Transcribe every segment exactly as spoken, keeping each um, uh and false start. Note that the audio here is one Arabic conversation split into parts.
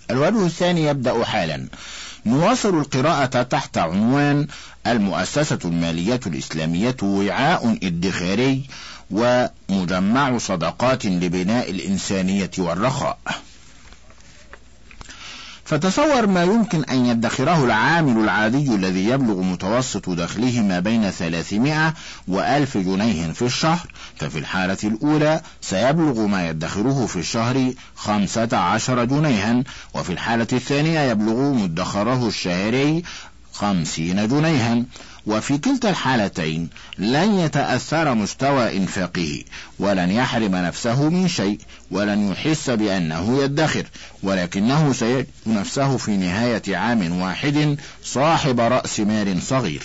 الوجه الثاني يبدأ حالا. نواصل القراءة تحت عنوان المؤسسة المالية الإسلامية وعاء ادخاري ومجمع صدقات لبناء الإنسانية والرخاء. فتصور ما يمكن أن يدخره العامل العادي الذي يبلغ متوسط دخله ما بين ثلاثمائة وألف جنيه في الشهر. ففي الحالة الأولى سيبلغ ما يدخره في الشهر خمسة عشر جنيها، وفي الحالة الثانية يبلغ مدخره الشهري خمسين جنيها. وفي كلتا الحالتين لن يتأثر مستوى إنفاقه، ولن يحرم نفسه من شيء، ولن يحس بأنه يدخر، ولكنه سيجد نفسه في نهاية عام واحد صاحب رأس مال صغير،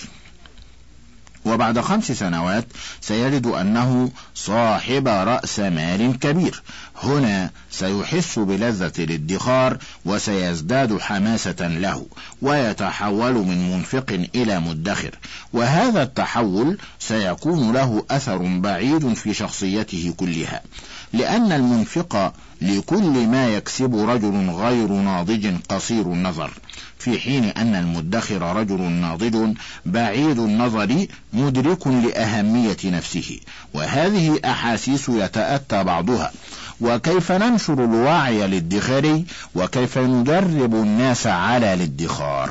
وبعد خمس سنوات سيجد أنه صاحب رأس مال كبير. هنا سيحس بلذة الادخار وسيزداد حماسة له، ويتحول من منفق إلى مدخر، وهذا التحول سيكون له أثر بعيد في شخصيته كلها، لأن المنفق لكل ما يكسب رجل غير ناضج قصير النظر، في حين أن المدخر رجل ناضج بعيد النظر مدرك لأهمية نفسه. وهذه أحاسيس يتأتى بعضها. وكيف ننشر الوعي الادخاري، وكيف ندرب الناس على الادخار؟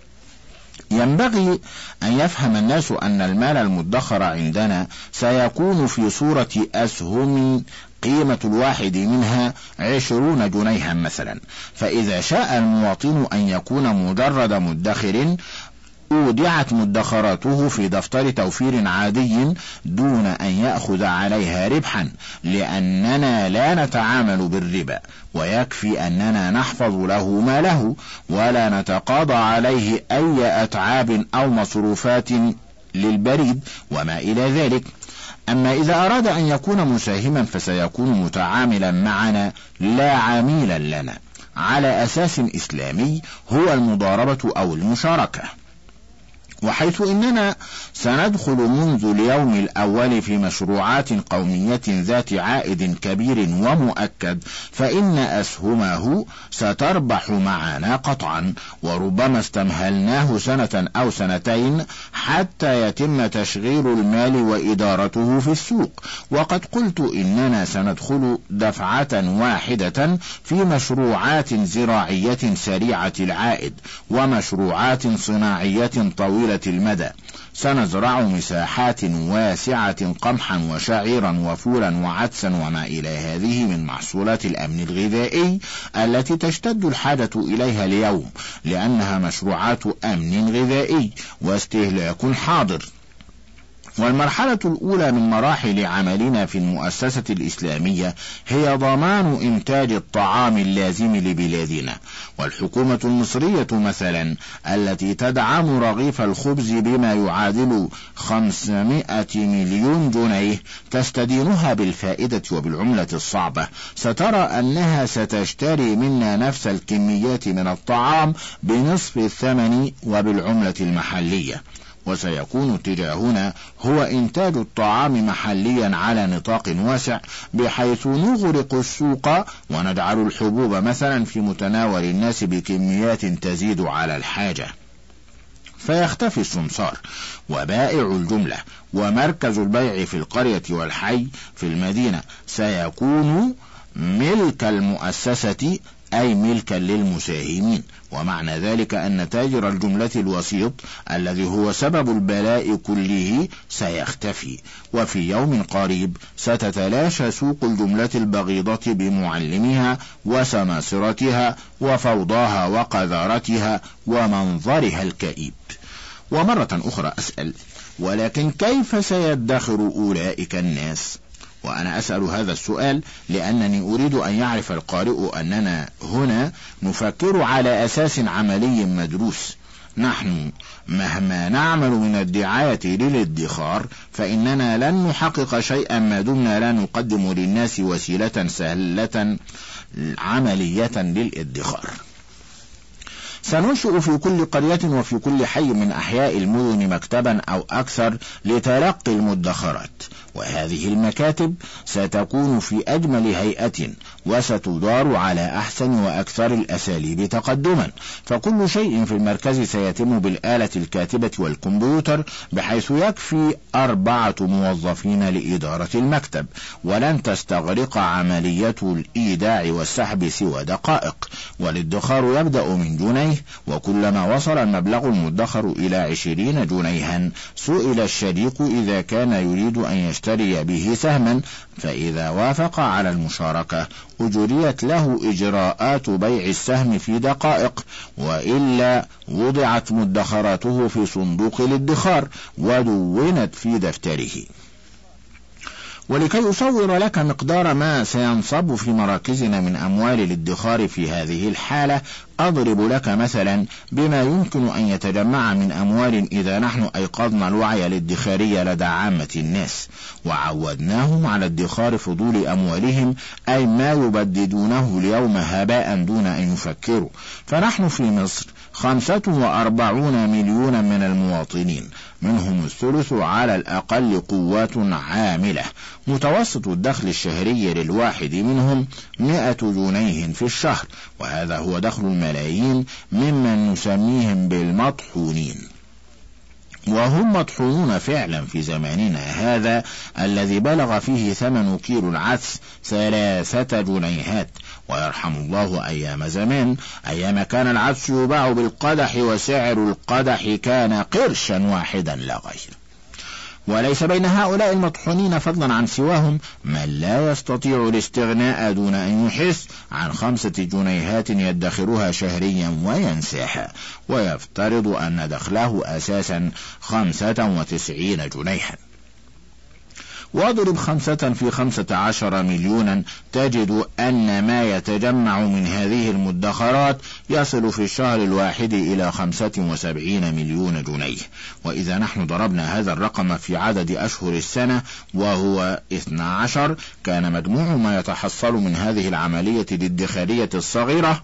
ينبغي أن يفهم الناس أن المال المدخر عندنا سيكون في صورة أسهم قيمة الواحد منها عشرون جنيها مثلا. فإذا شاء المواطن أن يكون مجرد مدخر أودعت مدخراته في دفتر توفير عادي دون أن يأخذ عليها ربحا، لأننا لا نتعامل بالربا، ويكفي أننا نحفظ له ماله ولا نتقاضى عليه أي أتعاب أو مصروفات للبريد وما إلى ذلك. أما إذا أراد أن يكون مساهما فسيكون متعاملا معنا لا عميلا لنا، على أساس إسلامي هو المضاربة أو المشاركة. وحيث إننا سندخل منذ اليوم الأول في مشروعات قومية ذات عائد كبير ومؤكد، فإن أسهمه ستربح معنا قطعا، وربما استمهلناه سنة أو سنتين حتى يتم تشغيل المال وإدارته في السوق. وقد قلت إننا سندخل دفعة واحدة في مشروعات زراعية سريعة العائد ومشروعات صناعية طويلة المدى. سنزرع مساحات واسعة قمحا وشعيرا وفولا وعدسا وما إلى هذه من محصولات الأمن الغذائي التي تشتد الحاجة إليها اليوم، لأنها مشروعات أمن غذائي واستهلاك حاضر. والمرحلة الأولى من مراحل عملنا في المؤسسة الإسلامية هي ضمان إنتاج الطعام اللازم لبلادنا. والحكومة المصرية مثلا التي تدعم رغيف الخبز بما يعادل خمسمائة مليون جنيه تستدينها بالفائدة وبالعملة الصعبة، سترى أنها ستشتري منا نفس الكميات من الطعام بنصف الثمن وبالعملة المحلية. وسيكون اتجاهنا هو إنتاج الطعام محليا على نطاق واسع، بحيث نغرق السوق ونجعل الحبوب مثلا في متناول الناس بكميات تزيد على الحاجة، فيختفي السمسار وبائع الجملة، ومركز البيع في القرية والحي في المدينة سيكون ملك المؤسسة، أي ملكا للمساهمين. ومعنى ذلك أن تاجر الجملة الوسيط الذي هو سبب البلاء كله سيختفي. وفي يوم قريب ستتلاشى سوق الجملة البغيضة بمعلمها وسماسرتها وفوضاها وقذارتها ومنظرها الكئيب. ومرة أخرى أسأل، ولكن كيف سيدخر أولئك الناس؟ وأنا أسأل هذا السؤال لأنني أريد أن يعرف القارئ أننا هنا نفكر على أساس عملي مدروس. نحن مهما نعمل من الدعاية للادخار فإننا لن نحقق شيئا ما دمنا لا نقدم للناس وسيلة سهلة عملية للادخار. سننشئ في كل قرية وفي كل حي من أحياء المدن مكتبا أو أكثر لتلقي المدخرات، وهذه المكاتب ستكون في أجمل هيئة وستدار على أحسن وأكثر الأساليب تقدما، فكل شيء في المركز سيتم بالآلة الكاتبة والكمبيوتر، بحيث يكفي أربعة موظفين لإدارة المكتب، ولن تستغرق عملية الإيداع والسحب سوى دقائق. والادخار يبدأ من جنيه، وكلما وصل المبلغ المدخر إلى عشرين جنيها سئل الشريك إذا كان يريد أن يشتري به سهما، فإذا وافق على المشاركة أجريت له إجراءات بيع السهم في دقائق، وإلا وضعت مدخراته في صندوق الادخار ودونت في دفتره. ولكي أصور لك مقدار ما سينصب في مراكزنا من أموال الادخار في هذه الحالة، أضرب لك مثلا بما يمكن أن يتجمع من أموال إذا نحن أيقظنا الوعي الادخاري لدى عامة الناس وعودناهم على ادخار فضول أموالهم، أي ما يبددونه اليوم هباء دون أن يفكروا. فنحن في مصر خمسة وأربعون مليون من المواطنين، منهم الثلث على الأقل قوات عاملة، متوسط الدخل الشهري للواحد منهم مئة جنيه في الشهر، وهذا هو دخل الملايين ممن نسميهم بالمطحونين، وهم مطحونون فعلا في زماننا هذا الذي بلغ فيه ثمن كيلو العدس ثلاثة جنيهات. ويرحم الله أيام زمان، أيام كان العدس يباع بالقدح وسعر القدح كان قرشا واحدا لا غير. وليس بين هؤلاء المطحونين فضلا عن سواهم من لا يستطيع الاستغناء دون أن يحس عن خمسة جنيهات يدخرها شهريا وينساها، ويفترض أن دخله أساسا خمسة وتسعين جنيها. واضرب خمسة في خمسة عشر مليونا، تجد أن ما يتجمع من هذه المدخرات يصل في الشهر الواحد إلى خمسة وسبعين مليون جنيه. وإذا نحن ضربنا هذا الرقم في عدد أشهر السنة وهو اثنى عشر، كان مجموع ما يتحصل من هذه العملية الادخارية الصغيرة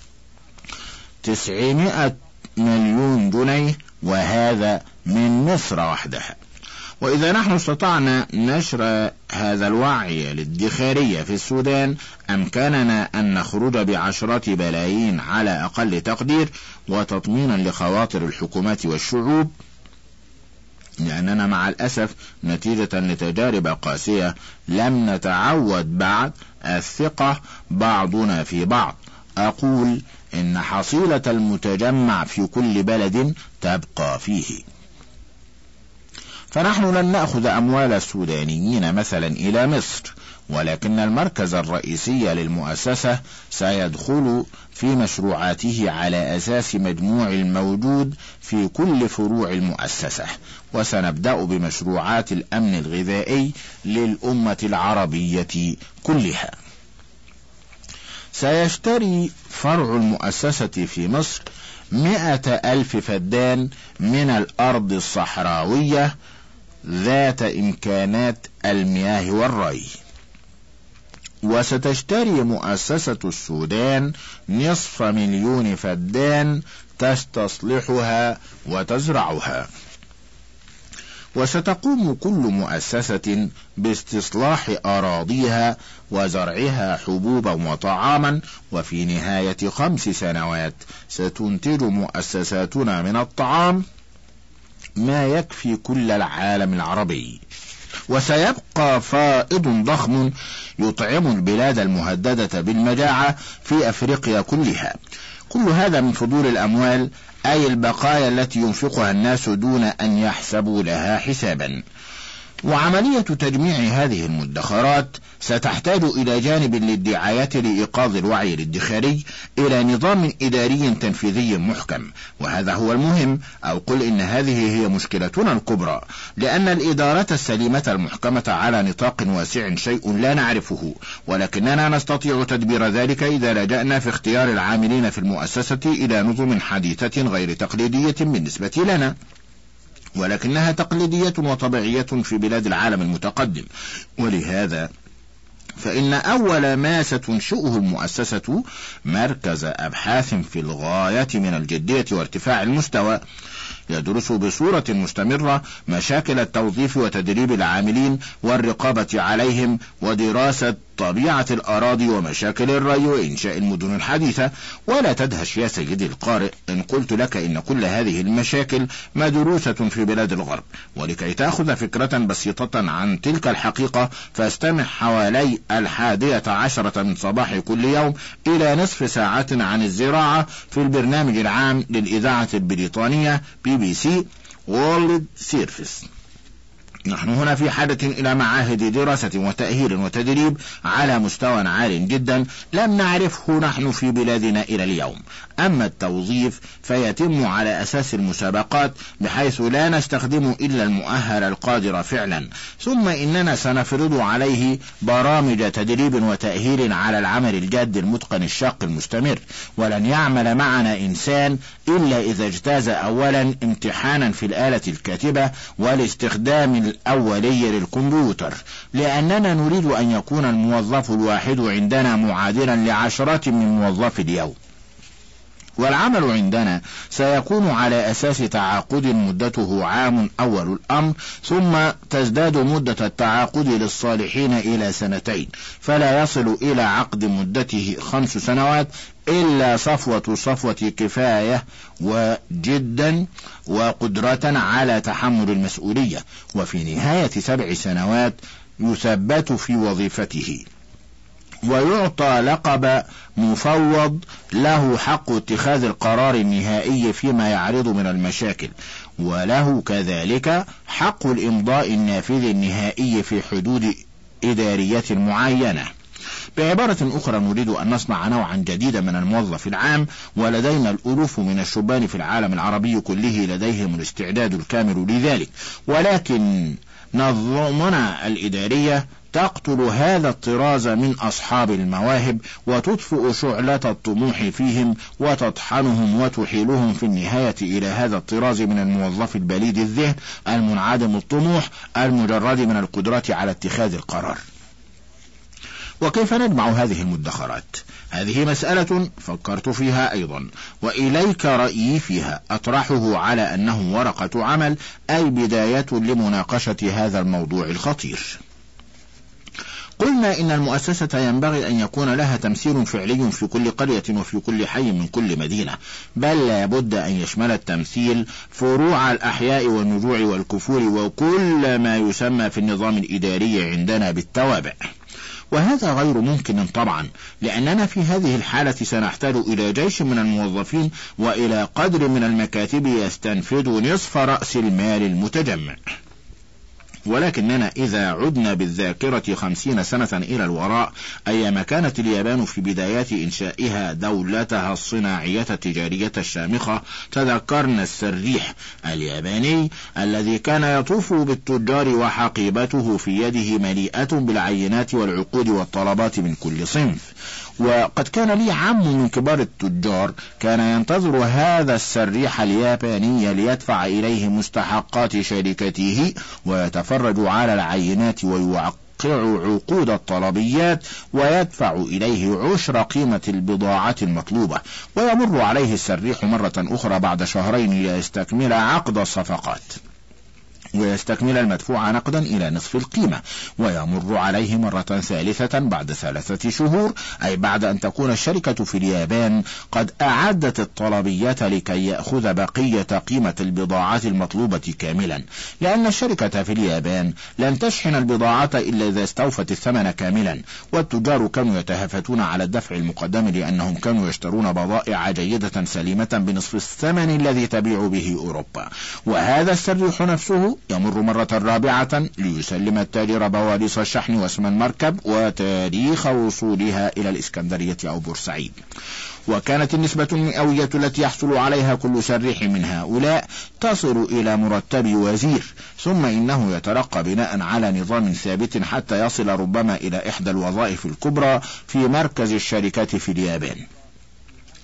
تسعمائة مليون جنيه، وهذا من مصر وحدها. وإذا نحن استطعنا نشر هذا الوعي الادخاري في السودان، أمكننا أن نخرج بعشرات بلايين على أقل تقدير، وتطمينا لخواطر الحكومات والشعوب، لأننا مع الأسف نتيجة لتجارب قاسية لم نتعود بعد الثقة بعضنا في بعض. أقول إن حصيلة المتجمع في كل بلد تبقى فيه. فنحن لن نأخذ أموال السودانيين مثلا إلى مصر، ولكن المركز الرئيسي للمؤسسة سيدخل في مشروعاته على أساس مجموع الموجود في كل فروع المؤسسة، وسنبدأ بمشروعات الأمن الغذائي للأمة العربية كلها. سيشتري فرع المؤسسة في مصر مئة ألف فدان من الأرض الصحراوية ذات إمكانات المياه والري، وستشتري مؤسسة السودان نصف مليون فدان تستصلحها وتزرعها، وستقوم كل مؤسسة باستصلاح أراضيها وزرعها حبوبا وطعاما، وفي نهاية خمس سنوات ستنتج مؤسساتنا من الطعام ما يكفي كل العالم العربي، وسيبقى فائض ضخم يطعم البلاد المهددة بالمجاعة في أفريقيا كلها. كل هذا من فضول الأموال، أي البقايا التي ينفقها الناس دون أن يحسبوا لها حسابا. وعملية تجميع هذه المدخرات ستحتاج إلى جانب للدعاية لإيقاظ الوعي الادخاري إلى نظام إداري تنفيذي محكم، وهذا هو المهم، أو قل إن هذه هي مشكلتنا الكبرى، لأن الإدارة السليمة المحكمة على نطاق واسع شيء لا نعرفه، ولكننا نستطيع تدبير ذلك إذا لجأنا في اختيار العاملين في المؤسسة إلى نظم حديثة غير تقليدية بالنسبة لنا، ولكنها تقليدية وطبيعية في بلاد العالم المتقدم. ولهذا فإن أول ما ستنشئه المؤسسة مركز أبحاث في الغاية من الجدية وارتفاع المستوى، يدرس بصورة مستمرة مشاكل التوظيف وتدريب العاملين والرقابة عليهم ودراسة طبيعة الأراضي ومشاكل الري وإنشاء المدن الحديثة. ولا تدهش يا سيدي القارئ إن قلت لك إن كل هذه المشاكل مدروسة في بلاد الغرب. ولكي تأخذ فكرة بسيطة عن تلك الحقيقة فاستمع حوالي الحادية عشرة من صباح كل يوم إلى نصف ساعة عن الزراعة في البرنامج العام للإذاعة البريطانية بي بي سي وورلد سيرفيس. نحن هنا في حاجة إلى معاهد دراسة وتأهيل وتدريب على مستوى عال جدا لم نعرفه نحن في بلادنا إلى اليوم. أما التوظيف فيتم على أساس المسابقات بحيث لا نستخدم إلا المؤهل القادر فعلا، ثم إننا سنفرض عليه برامج تدريب وتأهيل على العمل الجاد المتقن الشاق المستمر. ولن يعمل معنا إنسان إلا إذا اجتاز أولا امتحانا في الآلة الكاتبة والاستخدام الأولي للكمبيوتر، لأننا نريد أن يكون الموظف الواحد عندنا معادلا لعشرات من موظفي اليوم. والعمل عندنا سيكون على أساس تعاقد مدته عام أول الأمر، ثم تزداد مدة التعاقد للصالحين إلى سنتين، فلا يصل إلى عقد مدته خمس سنوات إلا صفوة صفوة كفاية وجدا وقدرة على تحمل المسؤولية. وفي نهاية سبع سنوات يثبت في وظيفته ويعطى لقب مفوض له حق اتخاذ القرار النهائي فيما يعرض من المشاكل، وله كذلك حق الإمضاء النافذ النهائي في حدود إدارية معينة. بعبارة أخرى نريد أن نصنع نوعا جديدا من الموظف العام، ولدينا الألوف من الشبان في العالم العربي كله لديهم الاستعداد الكامل لذلك، ولكن نظامنا الإدارية تقتل هذا الطراز من أصحاب المواهب وتطفئ شعلة الطموح فيهم وتطحنهم وتحيلهم في النهاية إلى هذا الطراز من الموظف البليد الذهن المنعدم الطموح المجرد من القدرة على اتخاذ القرار. وكيف نجمع هذه المدخرات؟ هذه مسألة فكرت فيها أيضا، وإليك رأيي فيها أطرحه على أنه ورقة عمل، أي بداية لمناقشة هذا الموضوع الخطير. قلنا إن المؤسسة ينبغي أن يكون لها تمثيل فعلي في كل قرية وفي كل حي من كل مدينة، بل لا بد أن يشمل التمثيل فروع الأحياء والنجوع والكفور وكل ما يسمى في النظام الإداري عندنا بالتوابع. وهذا غير ممكن طبعا، لأننا في هذه الحالة سنحتاج إلى جيش من الموظفين وإلى قدر من المكاتب يستنفذ نصف رأس المال المتجمع. ولكننا إذا عدنا بالذاكرة خمسين سنة إلى الوراء، أيما كانت اليابان في بدايات إنشائها دولتها الصناعية التجارية الشامخة، تذكرنا السريح الياباني الذي كان يطوف بالتجار وحقيبته في يده مليئة بالعينات والعقود والطلبات من كل صنف. وقد كان لي عم من كبار التجار كان ينتظر هذا السريح الياباني ليدفع إليه مستحقات شركته ويتفرج على العينات ويوقع عقود الطلبيات ويدفع إليه عشر قيمة البضاعة المطلوبة، ويمر عليه السريح مرة أخرى بعد شهرين ليستكمل عقد الصفقات ويستكمل المدفوع نقدا إلى نصف القيمة، ويمر عليه مرة ثالثة بعد ثلاثة شهور، أي بعد أن تكون الشركة في اليابان قد أعدت الطلبيات لكي يأخذ بقية قيمة البضاعة المطلوبة كاملا، لأن الشركة في اليابان لن تشحن البضاعة إلا إذا استوفت الثمن كاملا. والتجار كانوا يتهافتون على الدفع المقدم لأنهم كانوا يشترون بضائع جيدة سليمة بنصف الثمن الذي تبيع به أوروبا. وهذا السريح نفسه يمر مرة رابعة ليسلم التاجر بواليص الشحن واسم المركب وتاريخ وصولها إلى الإسكندرية أو بورسعيد. وكانت النسبة المئوية التي يحصل عليها كل سريح من هؤلاء تصل إلى مرتب وزير، ثم إنه يترقى بناء على نظام ثابت حتى يصل ربما إلى إحدى الوظائف الكبرى في مركز الشركات في اليابان.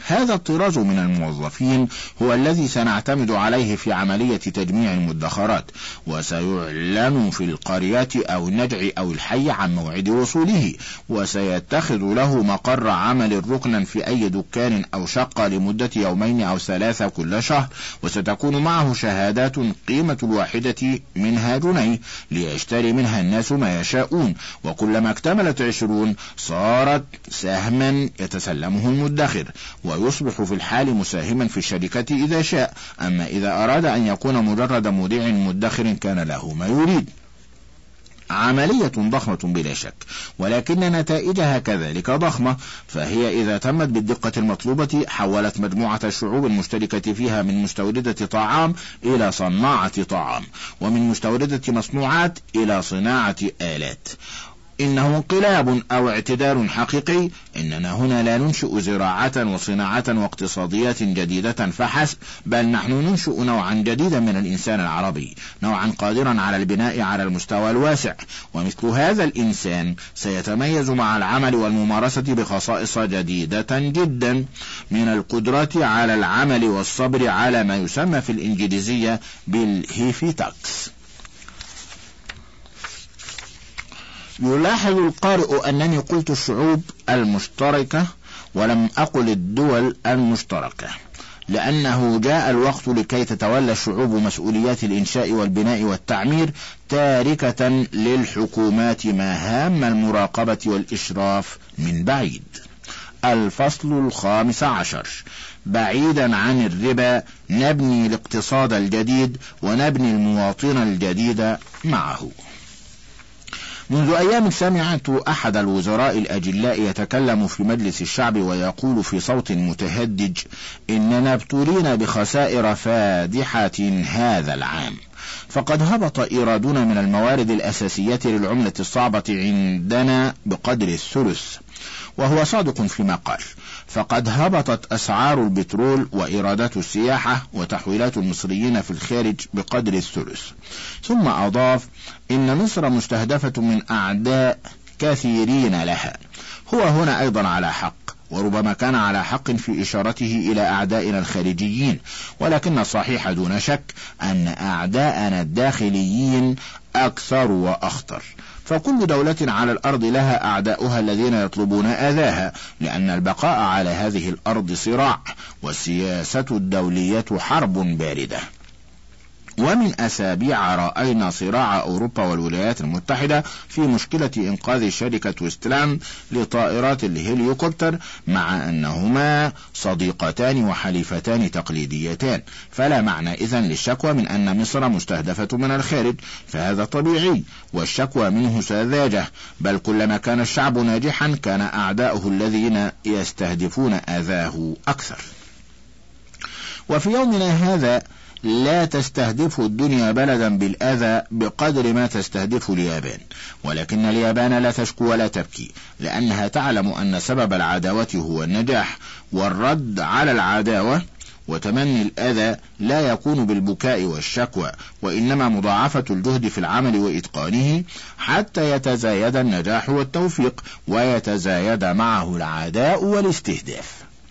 هذا الطراز من الموظفين هو الذي سنعتمد عليه في عملية تجميع المدخرات، وسيعلن في القريات أو النجع أو الحي عن موعد وصوله، وسيتخذ له مقر عمل ركنا في أي دكان أو شقة لمدة يومين أو ثلاثة كل شهر، وستكون معه شهادات قيمة الواحدة منها جنيه ليشتري منها الناس ما يشاءون، وكلما اكتملت عشرون صارت سهما يتسلمه المدخر، ويصبح في الحال مساهما في الشركة إذا شاء. أما إذا أراد أن يكون مجرد مودع مدخر كان له ما يريد. عملية ضخمة بلا شك، ولكن نتائجها كذلك ضخمة، فهي إذا تمت بالدقة المطلوبة حولت مجموعة الشعوب المشتركة فيها من مستوردة طعام إلى صناعة طعام، ومن مستوردة مصنوعات إلى صناعة آلات. إنه انقلاب أو اعتدال حقيقي. إننا هنا لا ننشئ زراعة وصناعة واقتصاديات جديدة فحسب، بل نحن ننشئ نوعا جديدا من الإنسان العربي، نوعا قادرا على البناء على المستوى الواسع، ومثل هذا الإنسان سيتميز مع العمل والممارسة بخصائص جديدة جدا، من القدرة على العمل والصبر على ما يسمى في الإنجليزية بالهيفيتاكس. يلاحظ القارئ أنني قلت الشعوب المشتركة ولم أقل الدول المشتركة، لأنه جاء الوقت لكي تتولى الشعوب مسؤوليات الإنشاء والبناء والتعمير، تاركة للحكومات مهام المراقبة والإشراف من بعيد. الفصل الخامس عشر: بعيدا عن الربا نبني الاقتصاد الجديد ونبني المواطن الجديد معه. منذ أيام سمعت أحد الوزراء الأجلاء يتكلم في مجلس الشعب ويقول في صوت متهدج: إننا ابتلينا بخسائر فادحة هذا العام، فقد هبط إيرادنا من الموارد الأساسية للعملة الصعبة عندنا بقدر الثلث. وهو صادق فيما قال، فقد هبطت أسعار البترول وإيرادات السياحة وتحويلات المصريين في الخارج بقدر الثلث. ثم أضاف: إن مصر مستهدفة من أعداء كثيرين لها. هو هنا أيضا على حق، وربما كان على حق في إشارته إلى أعدائنا الخارجيين، ولكن الصحيح دون شك أن أعداءنا الداخليين أكثر وأخطر. فكل دولة على الأرض لها أعداؤها الذين يطلبون أذاها، لأن البقاء على هذه الأرض صراع، والسياسة الدولية حرب باردة. ومن أسابيع رأينا صراع أوروبا والولايات المتحدة في مشكلة إنقاذ شركة ويستلاند لطائرات الهليكوبتر، مع أنهما صديقتان وحليفتان تقليديتان، فلا معنى إذن للشكوى من أن مصر مستهدفة من الخارج، فهذا طبيعي، والشكوى منه ساذجة، بل كلما كان الشعب ناجحا كان أعداؤه الذين يستهدفون أذاه أكثر. وفي يومنا هذا لا تستهدف الدنيا بلدا بالأذى بقدر ما تستهدف اليابان، ولكن اليابان لا تشكو ولا تبكي، لأنها تعلم أن سبب العداوة هو النجاح، والرد على العداوة وتمني الأذى لا يكون بالبكاء والشكوى، وإنما مضاعفة الجهد في العمل وإتقانه حتى يتزايد النجاح والتوفيق، ويتزايد معه العداء والاستهداف.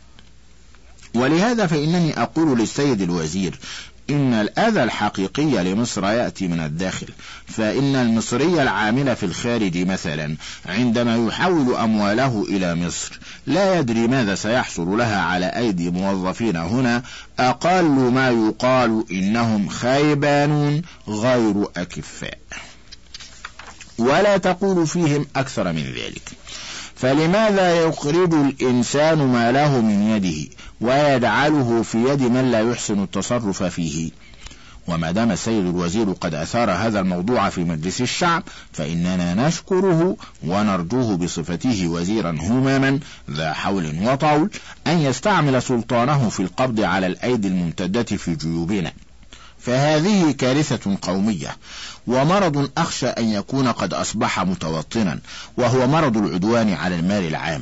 ولهذا فإنني أقول للسيد الوزير إن الأذى الحقيقي لمصر يأتي من الداخل، فإن المصري العامل في الخارج مثلا عندما يحول أمواله إلى مصر لا يدري ماذا سيحصل لها على أيدي موظفين هنا أقل ما يقال إنهم خيبانون غير أكفاء، ولا تقول فيهم أكثر من ذلك. فلماذا يخرج الإنسان ماله من يده ويجعله في يد من لا يحسن التصرف فيه؟ وما دام السيد الوزير قد أثار هذا الموضوع في مجلس الشعب فإننا نشكره ونرجوه بصفته وزيرا هماما ذا حول وطول أن يستعمل سلطانه في القبض على الأيدي الممتدة في جيوبنا، فهذه كارثة قومية ومرض أخشى أن يكون قد أصبح متوطنا، وهو مرض العدوان على المال العام.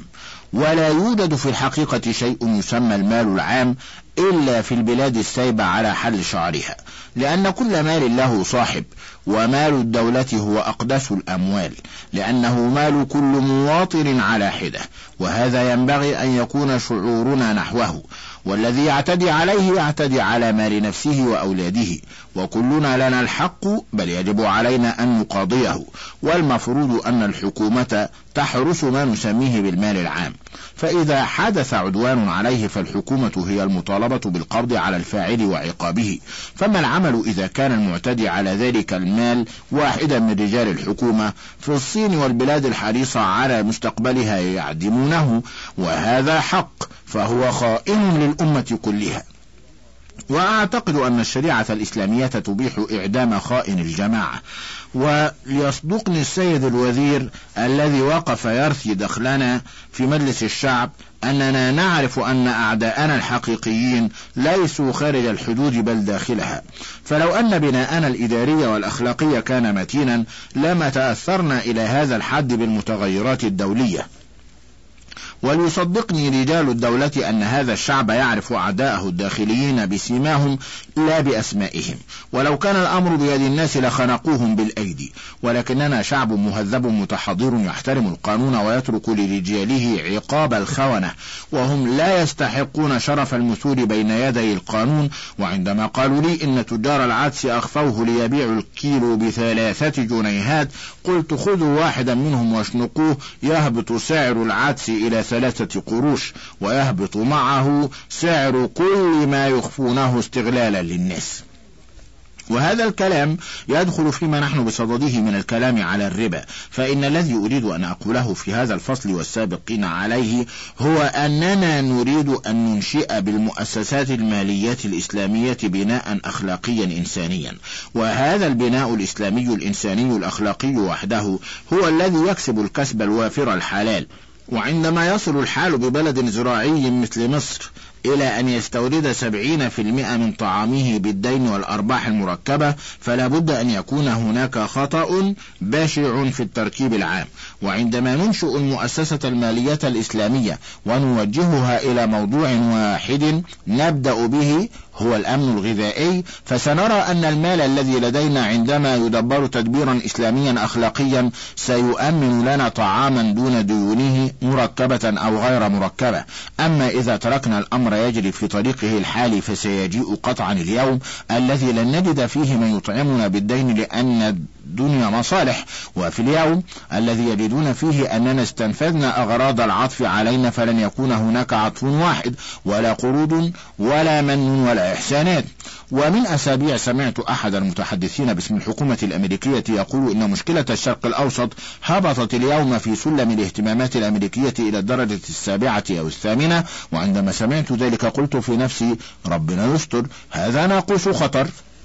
ولا يوجد في الحقيقة شيء يسمى المال العام إلا في البلاد السايبة على حل شعرها، لأن كل مال له صاحب، ومال الدولة هو أقدس الأموال، لأنه مال كل مواطن على حدة، وهذا ينبغي أن يكون شعورنا نحوه، والذي يعتدي عليه يعتدي على مال نفسه وأولاده، وكلنا لنا الحق، بل يجب علينا أن نقاضيه، والمفروض أن الحكومة تحرس ما نسميه بالمال العام، فإذا حدث عدوان عليه فالحكومة هي المطالبة بالقبض على الفاعل وعقابه. فما العمل إذا كان المعتدي على ذلك المال واحدا من رجال الحكومة؟ في الصين والبلاد الحريصة على مستقبلها يعدمونه، وهذا حق، فهو خائن للأمة كلها. وأعتقد أن الشريعة الإسلامية تبيح إعدام خائن الجماعة. وليصدقني السيد الوزير الذي وقف يرثي دخلنا في مجلس الشعب أننا نعرف أن أعداءنا الحقيقيين ليسوا خارج الحدود بل داخلها، فلو أن بناءنا الإداري والأخلاقي كان متينا لما تأثرنا إلى هذا الحد بالمتغيرات الدولية. وليصدقني رجال الدولة أن هذا الشعب يعرف أعداءه الداخليين بسيماهم لا بأسمائهم، ولو كان الأمر بيد الناس لخنقوهم بالأيدي، ولكننا شعب مهذب متحضر يحترم القانون ويترك لرجاله عقاب الخونة، وهم لا يستحقون شرف المثول بين يدي القانون. وعندما قالوا لي إن تجار العدس أخفوه ليبيعوا الكيلو بثلاثة جنيهات، قلت خذوا واحدا منهم واشنقوه، يهبط سعر العدس إلى ثلاثة قروش، ويهبط معه سعر كل ما يخفونه استغلالا للناس. وهذا الكلام يدخل فيما نحن بصدده من الكلام على الربا، فإن الذي أريد أن أقوله في هذا الفصل والسابقين عليه هو أننا نريد أن ننشئ بالمؤسسات المالية الإسلامية بناء أخلاقيا إنسانيا، وهذا البناء الإسلامي الإنساني الأخلاقي وحده هو الذي يكسب الكسب الوافر الحلال. وعندما يصل الحال ببلد زراعي مثل مصر إلى أن يستورد سبعين في المئة من طعامه بالدين والأرباح المركبة، فلا بد أن يكون هناك خطأ بشع في التركيب العام. وعندما ننشئ المؤسسة المالية الإسلامية ونوجهها إلى موضوع واحد نبدأ به هو الأمن الغذائي، فسنرى أن المال الذي لدينا عندما يدبر تدبيرا إسلاميا أخلاقيا سيؤمن لنا طعاما دون ديونه مركبة أو غير مركبة. أما إذا تركنا الأمر يجري في طريقه الحالي فسيجيء قطعا اليوم الذي لن نجد فيه من يطعمنا بالدين لأن الدنيا مصالح، وفي اليوم الذي يجدون فيه أننا استنفذنا أغراض العطف علينا فلن يكون هناك عطف واحد ولا قروض ولا من ولا إحسانات. ومن أسابيع سمعت أحد المتحدثين باسم الحكومة الأمريكية يقول إن مشكلة الشرق الأوسط هبطت اليوم في سلم الاهتمامات الأمريكية إلى الدرجة السابعة أو الثامنة، وعندما سمعت ذلك قلت في نفسي ربنا يستر، هذا ناقوس خطر.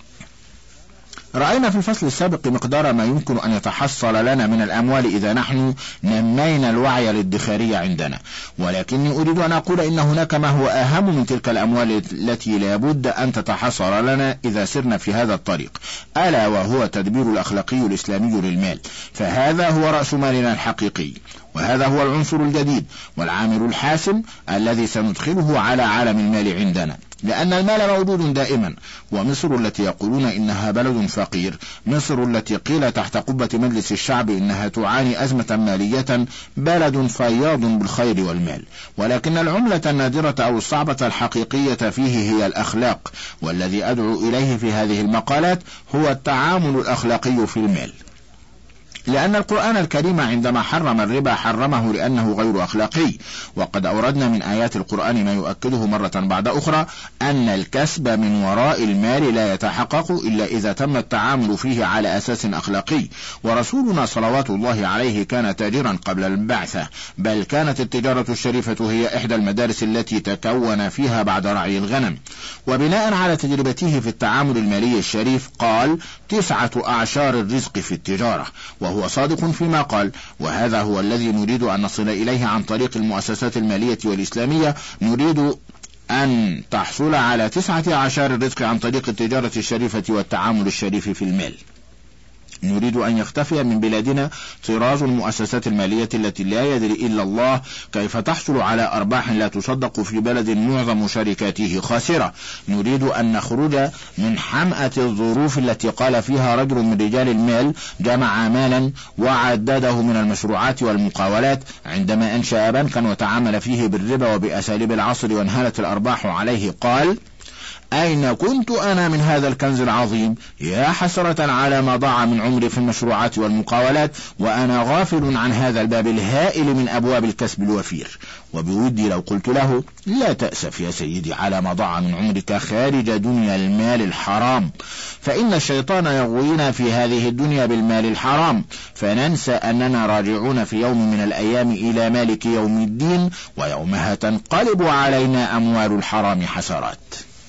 رأينا في الفصل السابق مقدار ما يمكن أن يتحصل لنا من الأموال إذا نحن نمينا الوعي الادخاري عندنا، ولكني أريد أن أقول إن هناك ما هو أهم من تلك الأموال التي لابد أن تتحصل لنا إذا سرنا في هذا الطريق، ألا وهو تدبير الأخلاقي الإسلامي للمال، فهذا هو رأس مالنا الحقيقي، وهذا هو العنصر الجديد والعامل الحاسم الذي سندخله على عالم المال عندنا، لأن المال موجود دائما. ومصر التي يقولون إنها بلد فقير، مصر التي قيل تحت قبة مجلس الشعب إنها تعاني أزمة مالية، بلد فياض بالخير والمال، ولكن العملة النادرة أو الصعبة الحقيقية فيه هي الأخلاق، والذي أدعو إليه في هذه المقالات هو التعامل الأخلاقي في المال. لأن القرآن الكريم عندما حرم الربا حرمه لأنه غير أخلاقي، وقد أوردنا من آيات القرآن ما يؤكده مرة بعد أخرى أن الكسب من وراء المال لا يتحقق إلا إذا تم التعامل فيه على أساس أخلاقي. ورسولنا صلوات الله عليه كان تاجرا قبل البعثة، بل كانت التجارة الشريفة هي إحدى المدارس التي تكون فيها بعد رعي الغنم. وبناء على تجربته في التعامل المالي الشريف قال تسعة أعشار الرزق في التجارة، وهو هو صادق فيما قال، وهذا هو الذي نريد أن نصل إليه عن طريق المؤسسات المالية والإسلامية. نريد أن تحصل على تسعة عشر الرزق عن طريق التجارة الشريفة والتعامل الشريف في المال. نريد أن يختفي من بلادنا طراز المؤسسات المالية التي لا يدري إلا الله كيف تحصل على أرباح لا تصدق في بلد معظم شركاته خاسرة. نريد أن نخرج من حمأة الظروف التي قال فيها رجل من رجال المال جمع مالا وعدده من المشروعات والمقاولات عندما أنشأ بنكا وتعامل فيه بالربا وبأساليب العصر وانهالت الأرباح عليه. قال: أين كنت أنا من هذا الكنز العظيم؟ يا حسرة على ما ضاع من عمري في المشروعات والمقاولات وأنا غافل عن هذا الباب الهائل من أبواب الكسب الوفير. وبودي لو قلت له: لا تأسف يا سيدي على ما ضاع من عمرك خارج دنيا المال الحرام، فإن الشيطان يغوينا في هذه الدنيا بالمال الحرام، فننسى أننا راجعون في يوم من الأيام إلى مالك يوم الدين، ويومها تنقلب علينا أموال الحرام حسرات.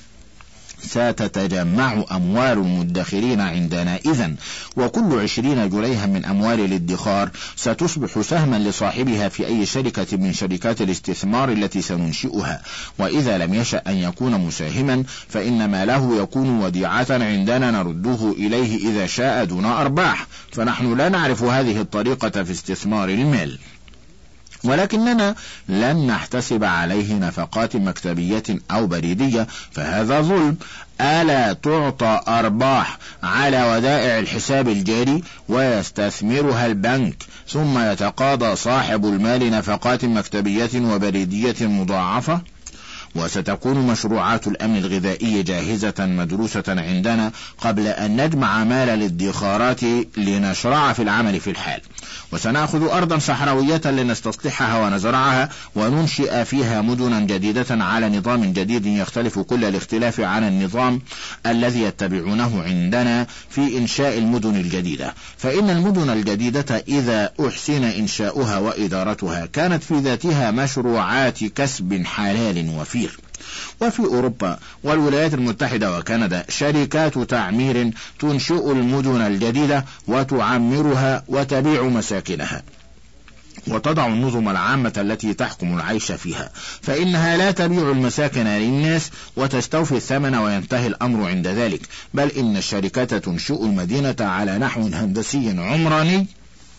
ستتجمع أموال المدخرين عندنا إذن، وكل عشرين جنيها من أموال الادخار ستصبح سهما لصاحبها في أي شركة من شركات الاستثمار التي سننشئها، وإذا لم يشأ أن يكون مساهما فإن ماله يكون وديعة عندنا نرده إليه إذا شاء دون أرباح، فنحن لا نعرف هذه الطريقة في استثمار المال، ولكننا لن نحتسب عليه نفقات مكتبية أو بريدية، فهذا ظلم. ألا تعطى أرباح على ودائع الحساب الجاري ويستثمرها البنك، ثم يتقاضى صاحب المال نفقات مكتبية وبريدية مضاعفة؟ وستكون مشروعات الأمن الغذائي جاهزة مدروسة عندنا قبل أن نجمع مال الادخارات لنشرع في العمل في الحال، وسنأخذ أرضا صحراوية لنستصلحها ونزرعها وننشئ فيها مدنا جديدة على نظام جديد يختلف كل الاختلاف عن النظام الذي يتبعونه عندنا في إنشاء المدن الجديدة، فإن المدن الجديدة إذا أحسن إنشاؤها وإدارتها كانت في ذاتها مشروعات كسب حلال وفير. وفي أوروبا والولايات المتحدة وكندا شركات تعمير تنشئ المدن الجديدة وتعمرها وتبيع مساكنها وتضع النظم العامة التي تحكم العيش فيها، فإنها لا تبيع المساكن للناس وتستوفي الثمن وينتهي الأمر عند ذلك، بل إن الشركات تنشئ المدينة على نحو هندسي عمراني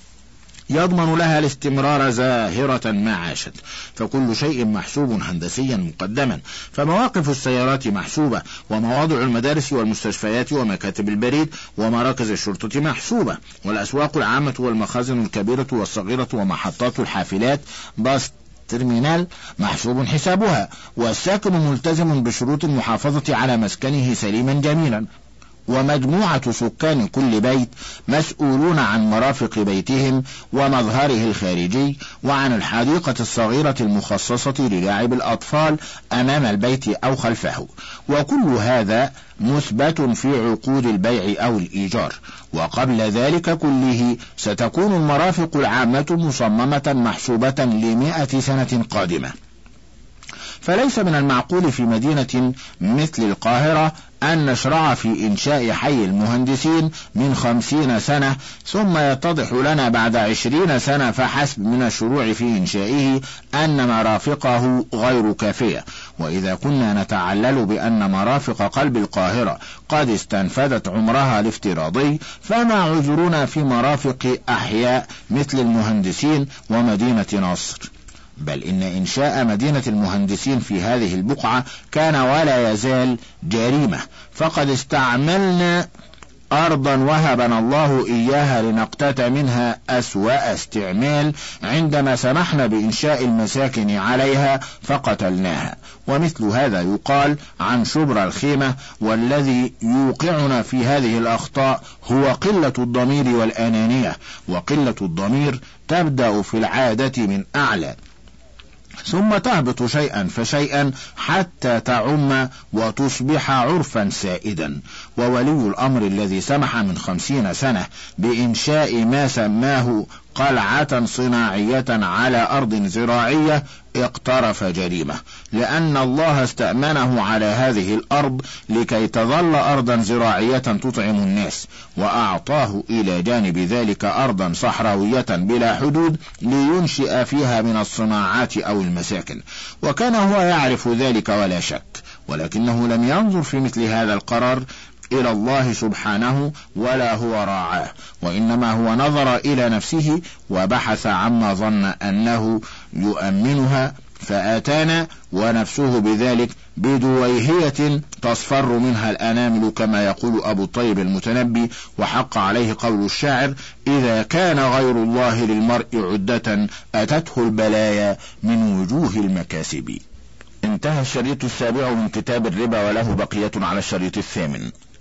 يضمن لها الاستمرار زاهرة ما عاشت، فكل شيء محسوب هندسيا مقدما، فمواقف السيارات محسوبة، ومواضع المدارس والمستشفيات ومكاتب البريد ومراكز الشرطة محسوبة، والأسواق العامة والمخازن الكبيرة والصغيرة ومحطات الحافلات باص ترمينال محسوب حسابها، والساكن ملتزم بشروط المحافظة على مسكنه سليما جميلا، ومجموعة سكان كل بيت مسؤولون عن مرافق بيتهم ومظهره الخارجي وعن الحديقة الصغيرة المخصصة للعب الأطفال أمام البيت أو خلفه، وكل هذا مثبت في عقود البيع أو الإيجار. وقبل ذلك كله ستكون المرافق العامة مصممة محسوبة لمئة سنة قادمة. فليس من المعقول في مدينة مثل القاهرة أن نشرع في إنشاء حي المهندسين من خمسين سنة ثم يتضح لنا بعد عشرين سنة فحسب من الشروع في إنشائه أن مرافقه غير كافية. وإذا كنا نتعلل بأن مرافق قلب القاهرة قد استنفذت عمرها الافتراضي، فما عذرنا في مرافق أحياء مثل المهندسين ومدينة نصر؟ بل إن إنشاء مدينة المهندسين في هذه البقعة كان ولا يزال جريمة، فقد استعملنا أرضا وهبنا الله إياها لنقتات منها أسوأ استعمال عندما سمحنا بإنشاء المساكن عليها فقتلناها. ومثل هذا يقال عن شبرا الخيمة، والذي يوقعنا في هذه الأخطاء هو قلة الضمير والأنانية، وقلة الضمير تبدأ في العادة من أعلى ثم تهبط شيئا فشيئا حتى تعم وتصبح عرفا سائدا. وولي الأمر الذي سمح من خمسين سنة بإنشاء ما سماه قلعة صناعية على أرض زراعية اقترف جريمة، لأن الله استأمنه على هذه الأرض لكي تظل أرضا زراعية تطعم الناس، وأعطاه إلى جانب ذلك أرضا صحراوية بلا حدود لينشئ فيها من الصناعات أو المساكن، وكان هو يعرف ذلك ولا شك، ولكنه لم ينظر في مثل هذا القرار إلى الله سبحانه ولا هو راعاه، وإنما هو نظر إلى نفسه وبحث عما ظن أنه يؤمنها فآتانا، ونفسه بذلك بدويهية تصفر منها الأنامل، كما يقول أبو الطيب المتنبي: وحق عليه قول الشاعر: إذا كان غير الله للمرء عدة أتته البلايا من وجوه المكاسب. انتهى الشريط السابع من كتاب الربا، وله بقية على الشريط الثامن.